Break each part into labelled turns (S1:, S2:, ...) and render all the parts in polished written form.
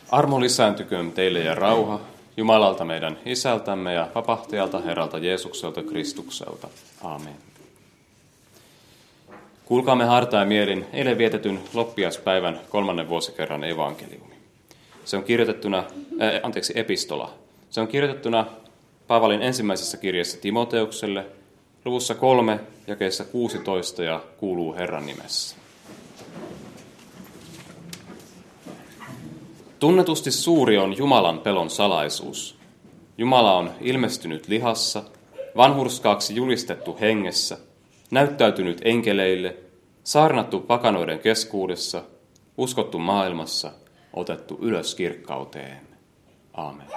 S1: Armo lisääntyköön teille ja rauha Jumalalta meidän Isältämme ja Vapahtajalta Herralta Jeesukselta Kristukselta. Aamen. Kuulkaamme hartain mielin eilen vietetyn loppiaispäivän 3. vuosikerran evankeliumi. Se on epistola. Se on kirjoitettuna Paavalin ensimmäisessä kirjassa Timoteukselle, luvussa 3, jakeessa 16 ja kuuluu Herran nimessä. Tunnetusti suuri on Jumalan pelon salaisuus. Jumala on ilmestynyt lihassa, vanhurskaaksi julistettu hengessä, näyttäytynyt enkeleille, saarnattu pakanoiden keskuudessa, uskottu maailmassa, otettu ylös kirkkauteen. Aamen.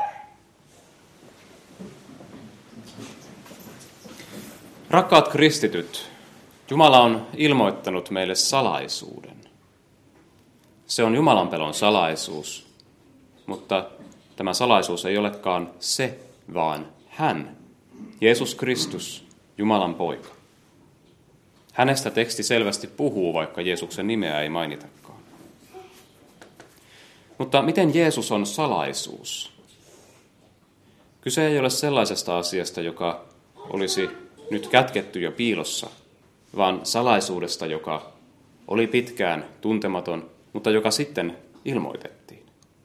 S1: Rakkaat kristityt, Jumala on ilmoittanut meille salaisuuden. Se on Jumalan pelon salaisuus, mutta tämä salaisuus ei olekaan se, vaan hän, Jeesus Kristus, Jumalan poika. Hänestä teksti selvästi puhuu, vaikka Jeesuksen nimeä ei mainitakaan. Mutta miten Jeesus on salaisuus? Kyse ei ole sellaisesta asiasta, joka olisi nyt kätketty jo piilossa, vaan salaisuudesta, joka oli pitkään tuntematon, mutta joka sitten ilmoitettiin.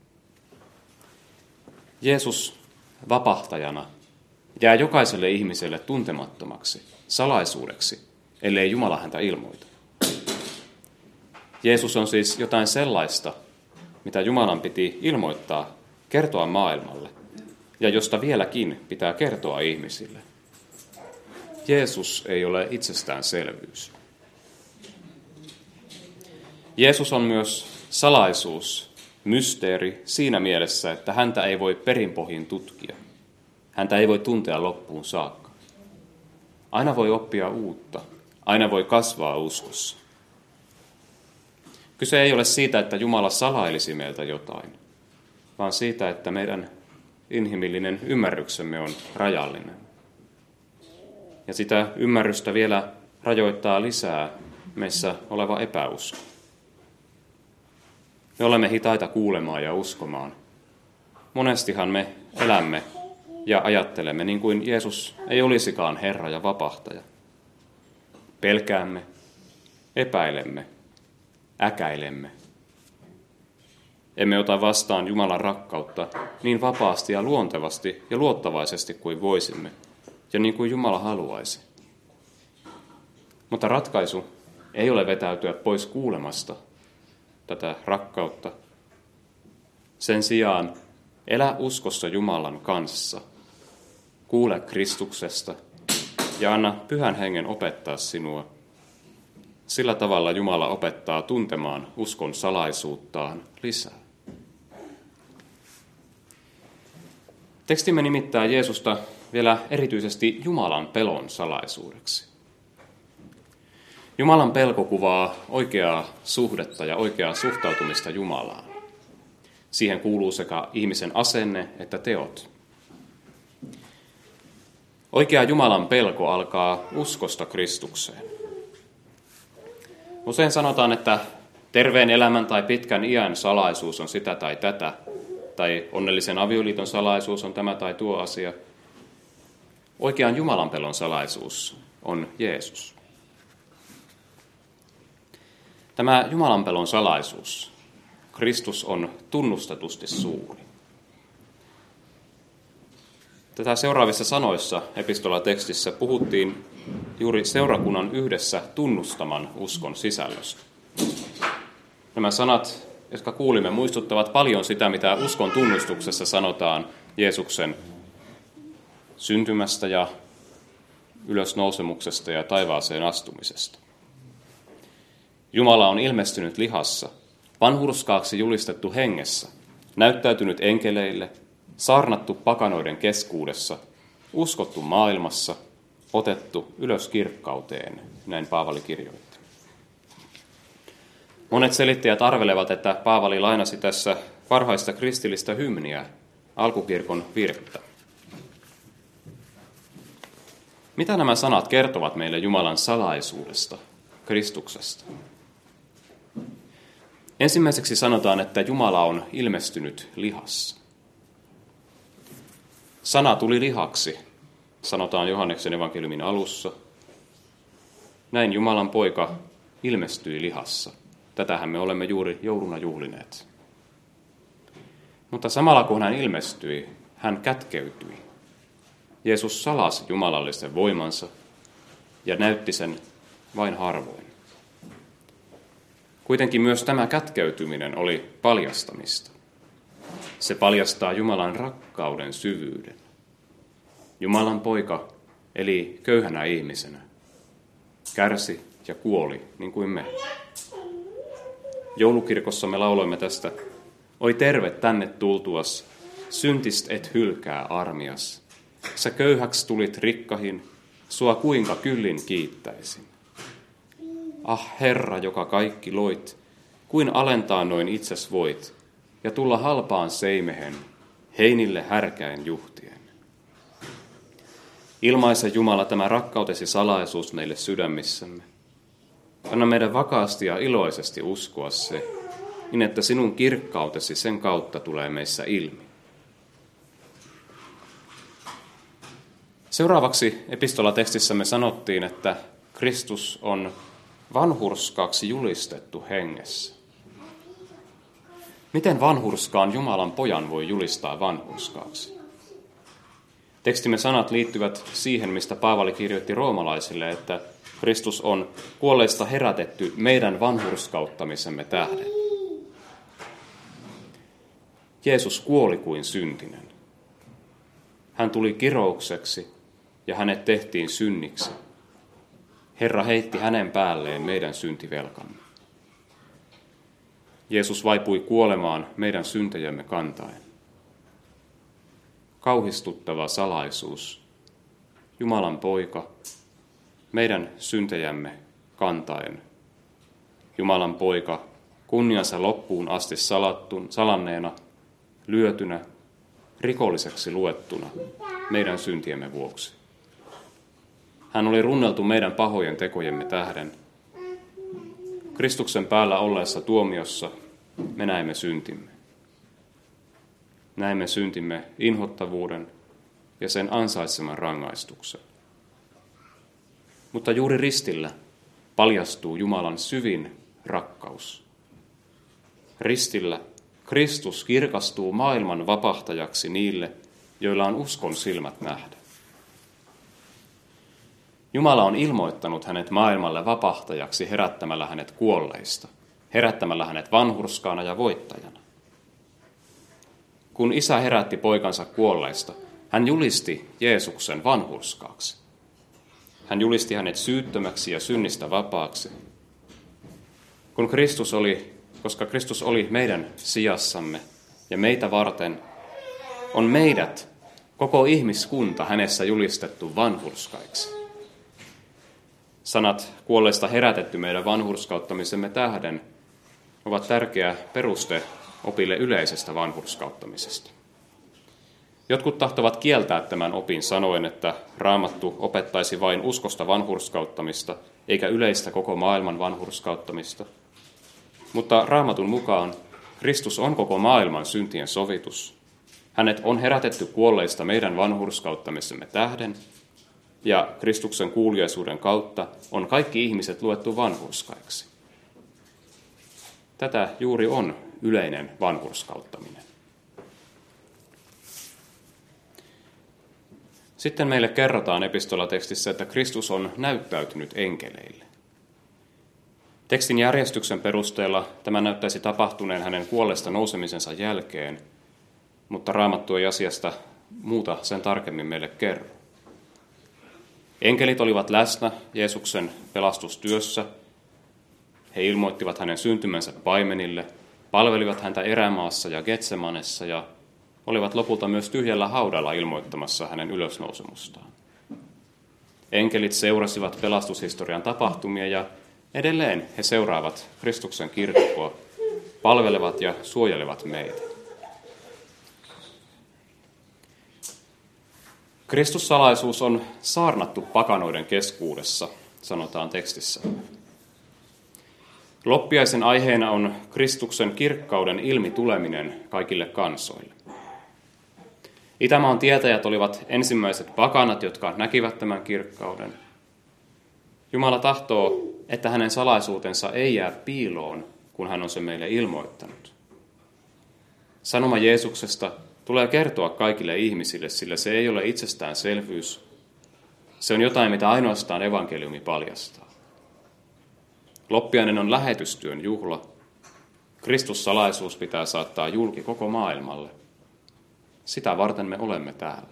S1: Jeesus vapahtajana jää jokaiselle ihmiselle tuntemattomaksi, salaisuudeksi, ellei Jumala häntä ilmoita. Jeesus on siis jotain sellaista, mitä Jumalan piti ilmoittaa, kertoa maailmalle, ja josta vieläkin pitää kertoa ihmisille. Jeesus ei ole itsestäänselvyys. Jeesus on myös salaisuus, mysteeri siinä mielessä, että häntä ei voi perinpohjin tutkia. Häntä ei voi tuntea loppuun saakka. Aina voi oppia uutta, aina voi kasvaa uskossa. Kyse ei ole siitä, että Jumala salailisi meiltä jotain, vaan siitä, että meidän inhimillinen ymmärryksemme on rajallinen. Ja sitä ymmärrystä vielä rajoittaa lisää meissä oleva epäusko. Me olemme hitaita kuulemaan ja uskomaan. Monestihan me elämme ja ajattelemme niin kuin Jeesus ei olisikaan Herra ja Vapahtaja. Pelkäämme, epäilemme, äkäilemme. Emme ota vastaan Jumalan rakkautta niin vapaasti ja luontevasti ja luottavaisesti kuin voisimme, ja niin kuin Jumala haluaisi. Mutta ratkaisu ei ole vetäytyä pois kuulemasta tätä rakkautta. Sen sijaan elä uskossa Jumalan kanssa. Kuule Kristuksesta ja anna Pyhän Hengen opettaa sinua. Sillä tavalla Jumala opettaa tuntemaan uskon salaisuuttaan lisää. Tekstimme nimittää Jeesusta vielä erityisesti Jumalan pelon salaisuudeksi. Jumalan pelko kuvaa oikeaa suhdetta ja oikeaa suhtautumista Jumalaan. Siihen kuuluu sekä ihmisen asenne että teot. Oikea Jumalan pelko alkaa uskosta Kristukseen. Usein sanotaan, että terveen elämän tai pitkän iän salaisuus on sitä tai tätä, tai onnellisen avioliiton salaisuus on tämä tai tuo asia. Oikean Jumalan pelon salaisuus on Jeesus. Tämä Jumalan pelon salaisuus, Kristus on tunnustetusti suuri. Tätä seuraavissa sanoissa epistolatekstissä puhuttiin juuri seurakunnan yhdessä tunnustaman uskon sisällöstä. Nämä sanat, jotka kuulimme, muistuttavat paljon sitä, mitä uskon tunnustuksessa sanotaan Jeesuksen syntymästä ja ylösnousemuksesta ja taivaaseen astumisesta. Jumala on ilmestynyt lihassa, vanhurskaaksi julistettu hengessä, näyttäytynyt enkeleille, saarnattu pakanoiden keskuudessa, uskottu maailmassa, otettu ylös kirkkauteen, näin Paavali kirjoitti. Monet selittäjät arvelevat, että Paavali lainasi tässä varhaista kristillistä hymniä, alkukirkon virkettä. Mitä nämä sanat kertovat meille Jumalan salaisuudesta, Kristuksesta? Ensimmäiseksi sanotaan, että Jumala on ilmestynyt lihassa. Sana tuli lihaksi, sanotaan Johanneksen evankeliumin alussa. Näin Jumalan poika ilmestyi lihassa. Tätähän me olemme juuri jouluna juhlineet. Mutta samalla kun hän ilmestyi, hän kätkeytyi. Jeesus salasi jumalallisen voimansa ja näytti sen vain harvoin. Kuitenkin myös tämä kätkeytyminen oli paljastamista. Se paljastaa Jumalan rakkauden syvyyden. Jumalan poika eli köyhänä ihmisenä, kärsi ja kuoli niin kuin me. Joulukirkossa me lauloimme tästä: oi terve tänne tultuas, syntist et hylkää armias. Sä köyhäksi tulit rikkahin, sua kuinka kyllin kiittäisin. Ah Herra, joka kaikki loit, kuin alentaa noin itses voit, ja tulla halpaan seimehen, heinille härkäin juhtien. Ilmaise Jumala tämä rakkautesi salaisuus meille sydämissämme. Anna meidän vakaasti ja iloisesti uskoa se, niin että sinun kirkkautesi sen kautta tulee meissä ilmi. Seuraavaksi epistolatekstissämme sanottiin, että Kristus on vanhurskaaksi julistettu hengessä. Miten vanhurskaan Jumalan pojan voi julistaa vanhurskaaksi? Tekstimme sanat liittyvät siihen, mistä Paavali kirjoitti roomalaisille, että Kristus on kuolleista herätetty meidän vanhurskauttamisemme tähden. Jeesus kuoli kuin syntinen. Hän tuli kiroukseksi ja hänet tehtiin synniksi. Herra heitti hänen päälleen meidän syntivelkamme. Jeesus vaipui kuolemaan meidän syntejämme kantaen. Kauhistuttava salaisuus. Jumalan poika, meidän syntejämme kantaen. Jumalan poika, kunniansa loppuun asti salanneena, lyötynä, rikolliseksi luettuna meidän syntiemme vuoksi. Hän oli runneltu meidän pahojen tekojemme tähden. Kristuksen päällä olleessa tuomiossa me näimme syntimme. Näimme syntimme inhottavuuden ja sen ansaitseman rangaistuksen. Mutta juuri ristillä paljastuu Jumalan syvin rakkaus. Ristillä Kristus kirkastuu maailman vapahtajaksi niille, joilla on uskon silmät nähdä. Jumala on ilmoittanut hänet maailmalle vapahtajaksi herättämällä hänet kuolleista, herättämällä hänet vanhurskaana ja voittajana. Kun isä herätti poikansa kuolleista, hän julisti Jeesuksen vanhurskaaksi. Hän julisti hänet syyttömäksi ja synnistä vapaaksi. Koska Kristus oli meidän sijassamme ja meitä varten, on meidät, koko ihmiskunta, hänessä julistettu vanhurskaiksi. Sanat kuolleista herätetty meidän vanhurskauttamisemme tähden ovat tärkeä peruste opille yleisestä vanhurskauttamisesta. Jotkut tahtovat kieltää tämän opin sanoen, että Raamattu opettaisi vain uskosta vanhurskauttamista, eikä yleistä koko maailman vanhurskauttamista. Mutta Raamatun mukaan Kristus on koko maailman syntien sovitus. Hänet on herätetty kuolleista meidän vanhurskauttamisemme tähden, ja Kristuksen kuuliaisuuden kautta on kaikki ihmiset luettu vanhurskaiksi. Tätä juuri on yleinen vanhurskauttaminen. Sitten meille kerrotaan epistolatekstissä, että Kristus on näyttäytynyt enkeleille. Tekstin järjestyksen perusteella tämä näyttäisi tapahtuneen hänen kuolleesta nousemisensa jälkeen, mutta Raamattu ei asiasta muuta sen tarkemmin meille kerro. Enkelit olivat läsnä Jeesuksen pelastustyössä. He ilmoittivat hänen syntymänsä paimenille, palvelivat häntä erämaassa ja Getsemanessa ja olivat lopulta myös tyhjällä haudalla ilmoittamassa hänen ylösnousemustaan. Enkelit seurasivat pelastushistorian tapahtumia ja edelleen he seuraavat Kristuksen kirkkoa, palvelevat ja suojelevat meitä. Kristussalaisuus on saarnattu pakanoiden keskuudessa, sanotaan tekstissä. Loppiaisen aiheena on Kristuksen kirkkauden ilmituleminen kaikille kansoille. Itämaan tietäjät olivat ensimmäiset pakanat, jotka näkivät tämän kirkkauden. Jumala tahtoo, että hänen salaisuutensa ei jää piiloon, kun hän on se meille ilmoittanut. Sanoma Jeesuksesta tulee kertoa kaikille ihmisille, sillä se ei ole itsestäänselvyys. Se on jotain, mitä ainoastaan evankeliumi paljastaa. Loppiainen on lähetystyön juhla. Kristussalaisuus pitää saattaa julki koko maailmalle. Sitä varten me olemme täällä.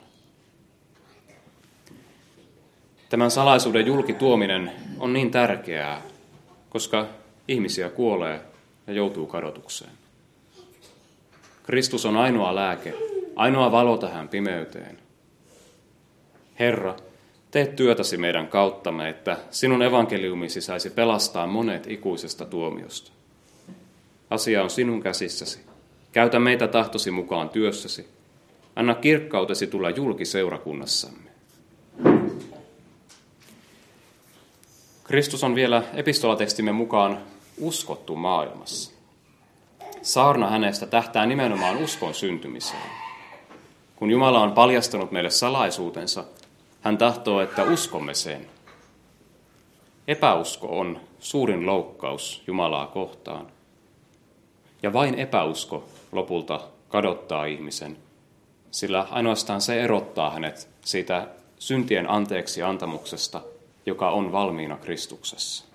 S1: Tämän salaisuuden julkituominen on niin tärkeää, koska ihmisiä kuolee ja joutuu kadotukseen. Kristus on ainoa lääke, ainoa valo tähän pimeyteen. Herra, tee työtäsi meidän kauttamme, että sinun evankeliumisi saisi pelastaa monet ikuisesta tuomiosta. Asia on sinun käsissäsi. Käytä meitä tahtosi mukaan työssäsi. Anna kirkkautesi tulla julki seurakunnassamme. Kristus on vielä epistolatekstimme mukaan uskottu maailmassa. Saarna hänestä tähtää nimenomaan uskon syntymiseen. Kun Jumala on paljastanut meille salaisuutensa, hän tahtoo, että uskomme sen. Epäusko on suurin loukkaus Jumalaa kohtaan. Ja vain epäusko lopulta kadottaa ihmisen, sillä ainoastaan se erottaa hänet siitä syntien anteeksi antamuksesta, joka on valmiina Kristuksessa.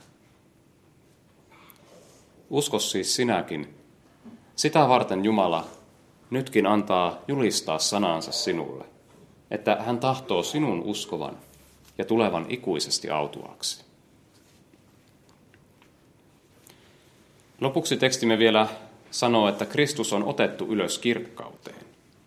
S1: Usko siis sinäkin. Sitä varten Jumala nytkin antaa julistaa sanansa sinulle, että hän tahtoo sinun uskovan ja tulevan ikuisesti autuaaksi. Lopuksi tekstimme vielä sanoo, että Kristus on otettu ylös kirkkauteen.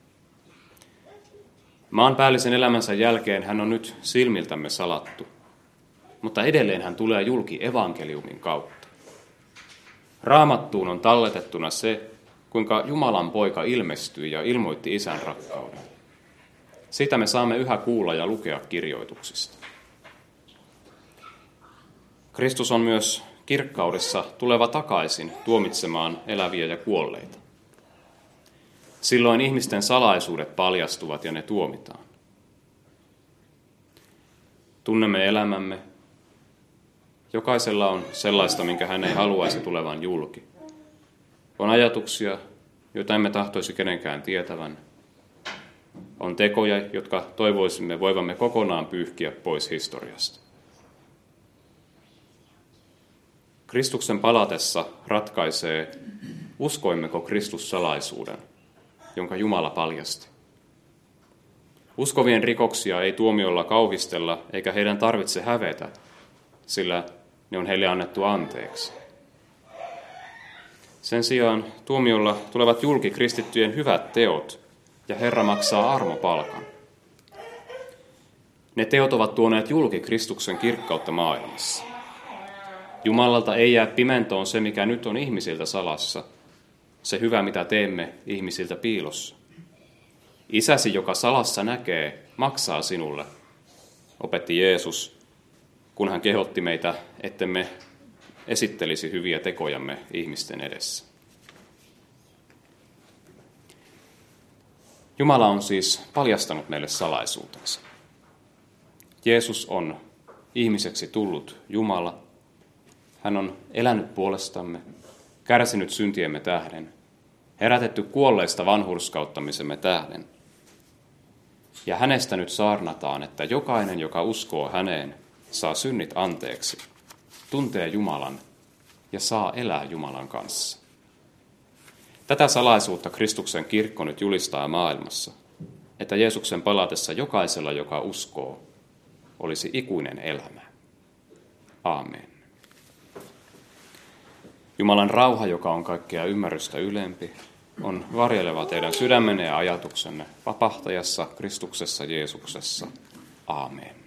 S1: Maanpäällisen elämänsä jälkeen hän on nyt silmiltämme salattu, mutta edelleen hän tulee julki evankeliumin kautta. Raamattuun on talletettuna se, kuinka Jumalan poika ilmestyi ja ilmoitti Isän rakkauden. Sitä me saamme yhä kuulla ja lukea kirjoituksista. Kristus on myös kirkkaudessa tuleva takaisin tuomitsemaan eläviä ja kuolleita. Silloin ihmisten salaisuudet paljastuvat ja ne tuomitaan. Tunnemme elämämme. Jokaisella on sellaista, minkä hän ei haluaisi tulevan julki. On ajatuksia, joita emme tahtoisi kenenkään tietävän. On tekoja, jotka toivoisimme voivamme kokonaan pyyhkiä pois historiasta. Kristuksen palatessa ratkaisee, uskoimmeko Kristus-salaisuuden, jonka Jumala paljasti. Uskovien rikoksia ei tuomiolla kauhistella, eikä heidän tarvitse hävetä, sillä ne on heille annettu anteeksi. Sen sijaan tuomiolla tulevat julki kristittyjen hyvät teot, ja Herra maksaa armopalkan. Ne teot ovat tuoneet julki Kristuksen kirkkautta maailmassa. Jumalalta ei jää pimentoon se, mikä nyt on ihmisiltä salassa, se hyvä, mitä teemme ihmisiltä piilossa. Isäsi, joka salassa näkee, maksaa sinulle, opetti Jeesus, kun hän kehotti meitä, ettemme esittelisi hyviä tekojamme ihmisten edessä. Jumala on siis paljastanut meille salaisuutensa. Jeesus on ihmiseksi tullut Jumala. Hän on elänyt puolestamme, kärsinyt syntiemme tähden, herätetty kuolleista vanhurskauttamisemme tähden. Ja hänestä nyt saarnataan, että jokainen, joka uskoo häneen, saa synnit anteeksi, tuntee Jumalan ja saa elää Jumalan kanssa. Tätä salaisuutta Kristuksen kirkko nyt julistaa maailmassa, että Jeesuksen palatessa jokaisella, joka uskoo, olisi ikuinen elämä. Aamen. Jumalan rauha, joka on kaikkea ymmärrystä ylempi, on varjeleva teidän sydämenne ja ajatuksenne vapahtajassa Kristuksessa Jeesuksessa. Aamen.